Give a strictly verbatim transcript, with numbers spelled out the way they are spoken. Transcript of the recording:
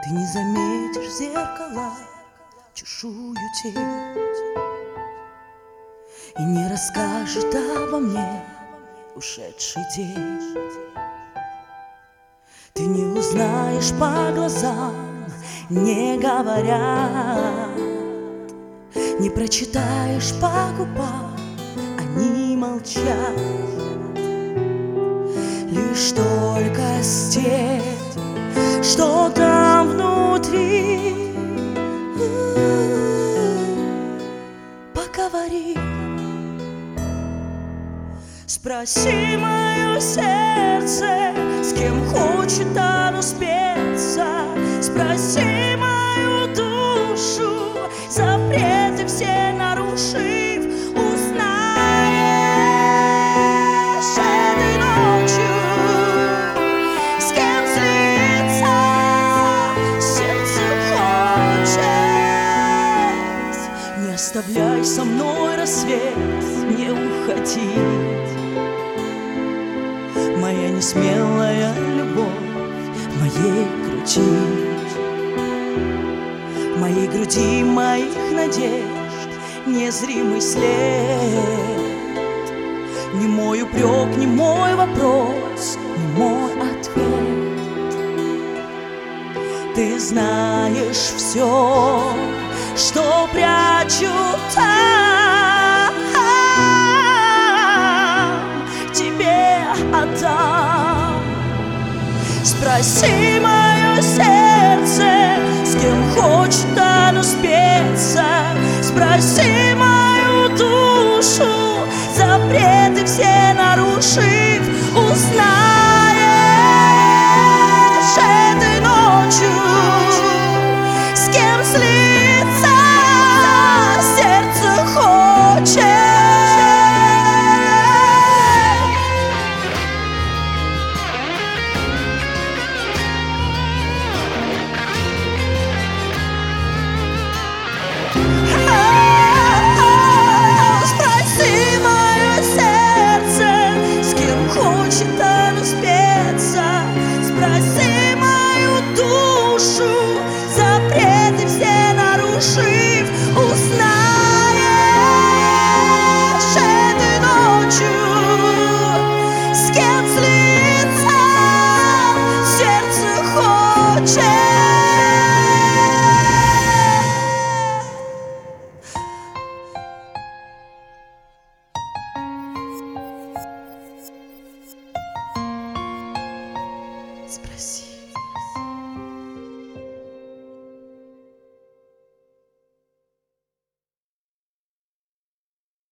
Ты не заметишь в зеркала чужую тень и не расскажет обо мне ушедший день. Ты не узнаешь по глазам, не говорят, не прочитаешь по губам, они молчат. Лишь только степь, что там внутри, поговори. Спроси мое сердце, с кем хочет оно спеться. Спроси мою душу, запреты все нарушив. Узнаешь этой ночью, с кем слиться сердце хочет. Не оставляй со мной рассвет, не уходи. Моя несмелая любовь в моей груди, в моей груди моих надежд незримый след. Не мой упрек, не мой вопрос, не мой ответ. Ты знаешь все, что прячу там, тебе отдам. Спроси мое сердце, с кем хочет оно спеться. Спроси мою душу, запреты все нарушив. Узнаешь этой ночью, с кем слиться сердце хочет. Спроси мою душу, запреты все нарушив. Узнаешь этой ночью, с кем слиться сердце хочет. Спроси.